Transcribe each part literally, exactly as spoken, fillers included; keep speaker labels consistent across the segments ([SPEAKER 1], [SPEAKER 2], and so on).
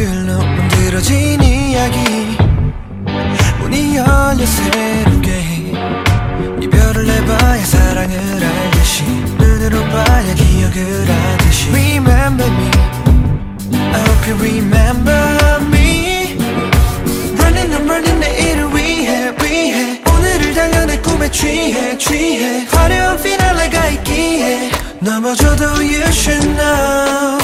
[SPEAKER 1] 글로 만들어진 이야기 문이 열려 새롭게 이별을 해봐야 사랑을 알듯이 눈으로 봐야 기억을 하듯이 Remember me I hope you remember me Running and running 내일을 위해 위해 오늘을 향한 내 꿈에 취해 취해 화려한 피날레가 있기에 넘어져도 you should know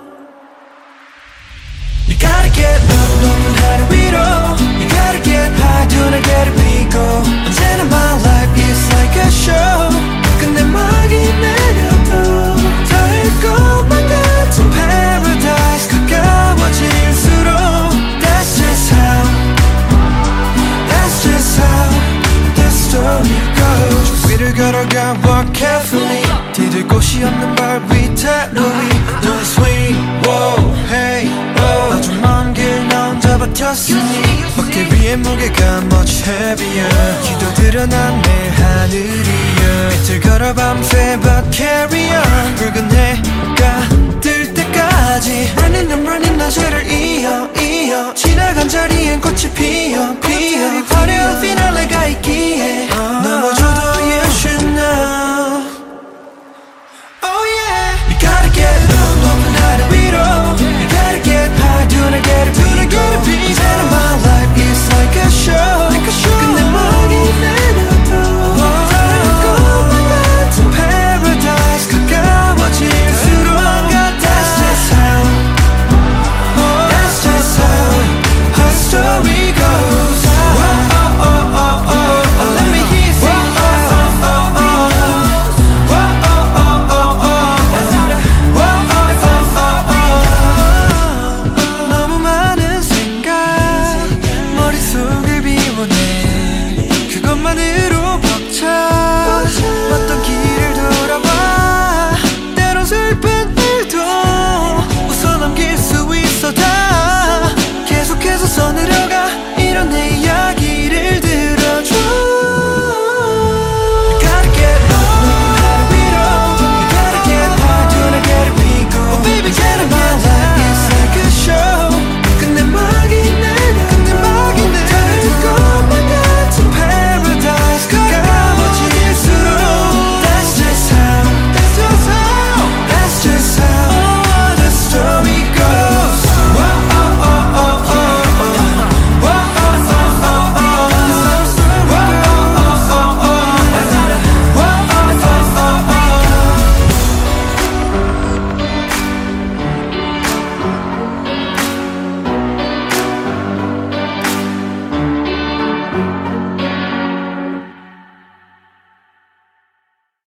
[SPEAKER 1] You gotta get up 높은 하늘 위로 You gotta get high do not get it 비고 언제나 my life is like a show 근데 막이 내려도 달콤한 같은 paradise 가까워질수록 That's just how That's just how the story goes 위를 걸어가 walk carefully 디딜 곳이 없는 발 위태로이 No sweet, whoa, hey, oh 아주 먼 길 나 혼자 버텼으니 어깨 위에 무게가 much heavier 기도들은 난 내 하늘이여 빛을 걸어 밤새 but carry on 붉은 해가 뜰 때까지 Running and running 나 죄를